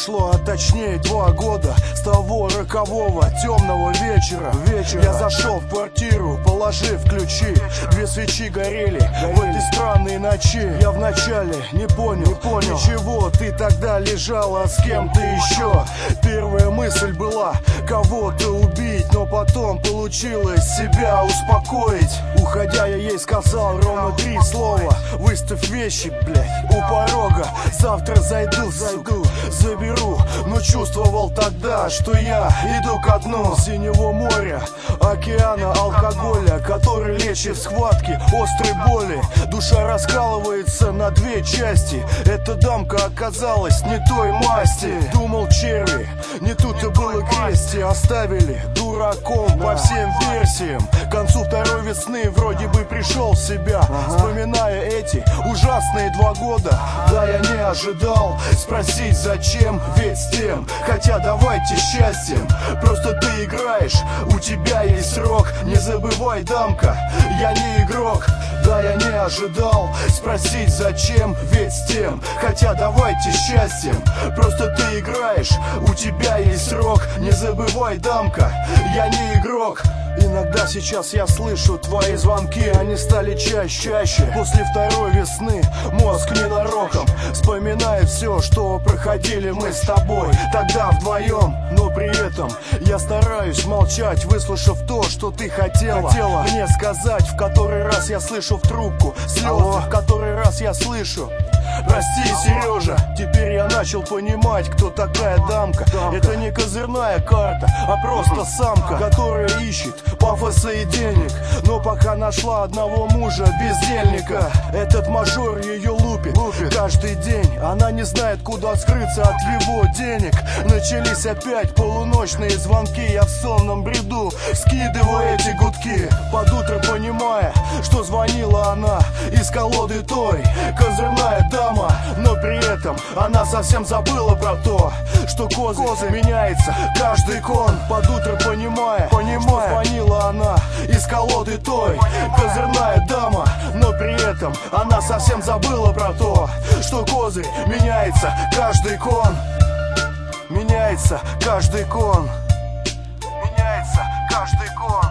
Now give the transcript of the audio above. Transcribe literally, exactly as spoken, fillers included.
прошло, а точнее два года с того рокового темного вечера. Вечера я зашел в квартиру, положив ключи. Две свечи горели, горели в этой странной ночи. Я вначале не понял, не понял ничего. Ты тогда лежала с кем-то еще. Первая мысль была кого-то убить, но потом получилось себя успокоить. Уходя, я ей сказал ровно три слова: выставь вещи, блядь, у порога. Завтра зайду, зайду, заберу. Но чувствовал тогда, что я иду ко дну синего моря, океана алкоголя, который лечит схватки острой боли. Душа раскалывается на две части. Эта дамка оказалась не той масти. Думал, черви, не тут-то было крести. Оставили дураком по всем версиям. К концу второй весны вроде бы пришел в себя, вспоминая эти ужасные два года. Да, я не ожидал спросить зачем, ведь с тем, хотя давайте счастьем. Просто ты играешь, у тебя есть срок. Не забывай, дамка, я не игрок. Да, я не ожидал спросить зачем, ведь с тем, хотя давайте счастьем. Просто ты играешь, у тебя есть срок. Не забывай, дамка, я не игрок. Иногда сейчас я слышу твои звонки, они стали чаще, чаще. После второй весны мозг ненароком вспоминает все, что проходили мы с тобой тогда вдвоем. Но при этом я стараюсь молчать, выслушав то, что ты хотела, хотела мне сказать. В который раз я слышу в трубку слезы, в который раз я слышу: прости, Сережа. Теперь я начал понимать, кто такая дамка. дамка. Это не козырная карта, а просто самка, которая ищет пафоса и денег, но пока нашла одного мужа бездельника. Этот мажор ее лупит, лупит каждый день. Она не знает, куда скрыться от его денег. Начались опять полуночные звонки. Я в сонном бреду скидываю эти гудки, под утро понимая, что звонила она из колоды той. Козырная дама, но при этом она совсем забыла про то, что козырь, козырь меняется каждый кон. Под утро понимая, понимая, что звонила она из колоды той. Козырная дама, но при этом она совсем забыла про то, что козырь меняется каждый кон. Меняется каждый кон. Меняется каждый кон.